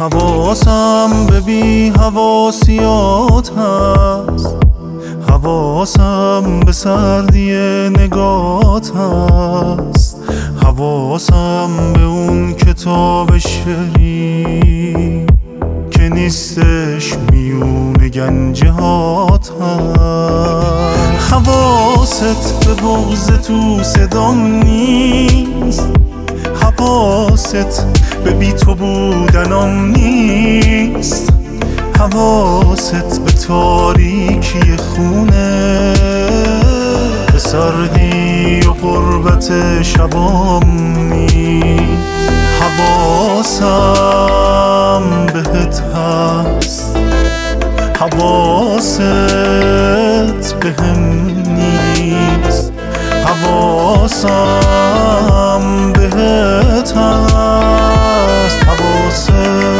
حواسم به بی حواسیات هست، حواسم به سردی نگات هست، حواسم به اون کتاب شعری که نیستش میون گنجهات هست. حواست به بغض تو صدام نیست، حواست به بی تو بودنم نیست، حواست به تاریکی خونه، به سردی و غربت شبام نیست. حواسم بهت هست، حواست بهم نیست، حواسم بهت هست، حواست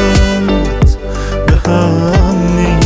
بهم نیست.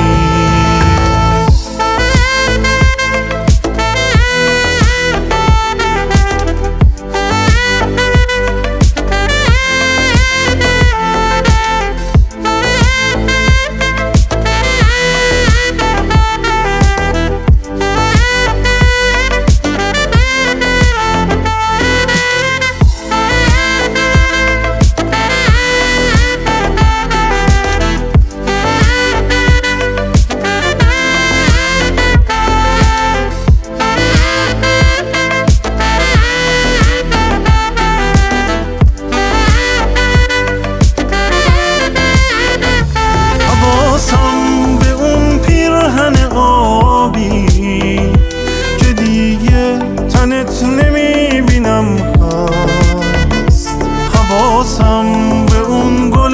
که دیگه تنت نمیبینم هست، حواسم به اون گل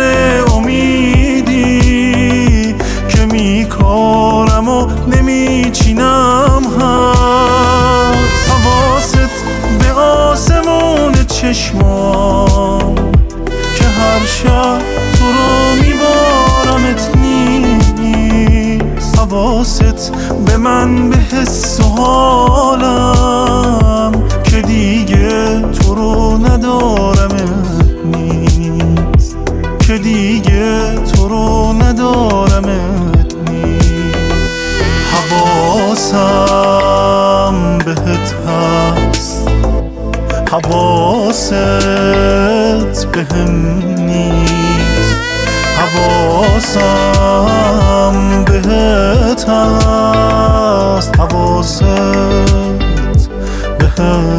امیدی که میکارم و نمیچینم هست، حواست به آسمون چشمام که هر شب تو رو میبارمت نیست، حواست به من به حس و حالم که دیگه تو رو ندارمت نیست، که دیگه تو رو ندارمت نیست. حواسم بهت هست، حواست بهم نیست، حواسم بهت هست، حواست بهم